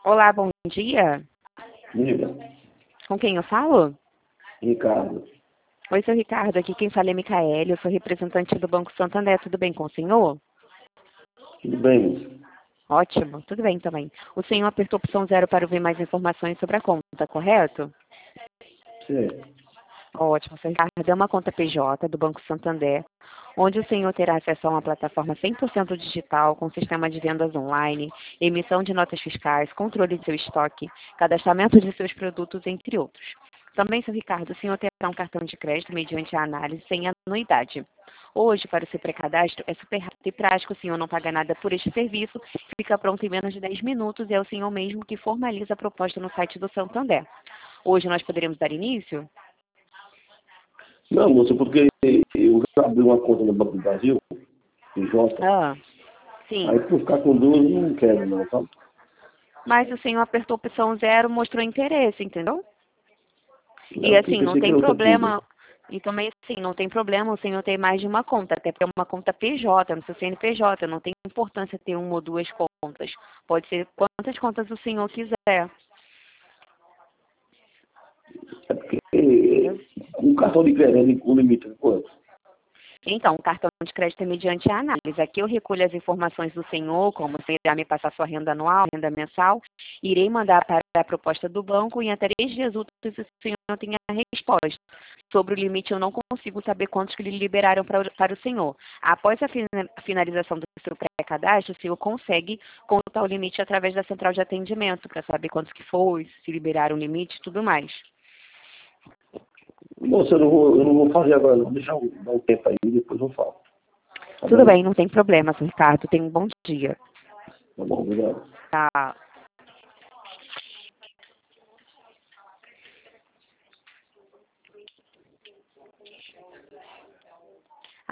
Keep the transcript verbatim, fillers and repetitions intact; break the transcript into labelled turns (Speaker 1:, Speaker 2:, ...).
Speaker 1: Olá, bom dia.
Speaker 2: Diga,
Speaker 1: Com quem eu falo?
Speaker 2: Ricardo.
Speaker 1: Oi, seu Ricardo. Aqui quem fala é Micaele. Eu sou representante do Banco Santander. Tudo bem com o senhor?
Speaker 2: Tudo bem?
Speaker 1: Ótimo. Tudo bem também. O senhor apertou a opção zero para ouvir mais informações sobre a conta, correto?
Speaker 2: Certo.
Speaker 1: Ótimo, seu Ricardo. É uma conta P J do Banco Santander, onde o senhor terá acesso a uma plataforma cem por cento digital, com sistema de vendas online, emissão de notas fiscais, controle de seu estoque, cadastramento de seus produtos, entre outros. Também, seu Ricardo, o senhor terá um cartão de crédito mediante a análise sem anuidade. Hoje, para o seu pré-cadastro, é super rápido e prático, o senhor não paga nada por este serviço, fica pronto em menos de dez minutos e é o senhor mesmo que formaliza a proposta no site do Santander. Hoje nós poderemos dar início?
Speaker 2: Não, moça, porque eu já abri uma conta no Banco do Brasil, P J,
Speaker 1: Ah,
Speaker 2: aí
Speaker 1: sim.
Speaker 2: por ficar com dúvida eu não quero não, sabe?
Speaker 1: Mas o senhor apertou a opção zero, mostrou interesse, entendeu? E
Speaker 2: Não, porque eu
Speaker 1: assim, não
Speaker 2: pensei que
Speaker 1: tem
Speaker 2: era outra coisa.
Speaker 1: problema. E também assim, não tem problema o senhor ter mais de uma conta, até porque é uma conta P J, no seu C N P J, não tem importância ter uma ou duas contas. Pode ser quantas contas o senhor quiser,
Speaker 2: É porque
Speaker 1: entendeu?
Speaker 2: um cartão de crédito, o limite é quanto?
Speaker 1: Então, o cartão de crédito é mediante a análise. Aqui eu recolho as informações do senhor, como o senhor irá me passar sua renda anual, renda mensal, irei mandar para a proposta do banco e em até três dias úteis o senhor não tenha a resposta. Sobre o limite, eu não consigo saber quantos que lhe liberaram para, o- para o senhor. Após a fina- finalização do seu pré-cadastro, o senhor consegue consultar o limite através da central de atendimento, para saber quantos que foi, se liberaram o limite e tudo mais.
Speaker 2: Moça, eu não vou, eu não vou fazer agora não. Deixa eu dar um tempo aí e depois eu falo. Tá
Speaker 1: Tudo
Speaker 2: bem?
Speaker 1: bem, não tem problema, seu Ricardo. Tenha um bom dia.
Speaker 2: Tá bom, obrigado.
Speaker 1: Tá.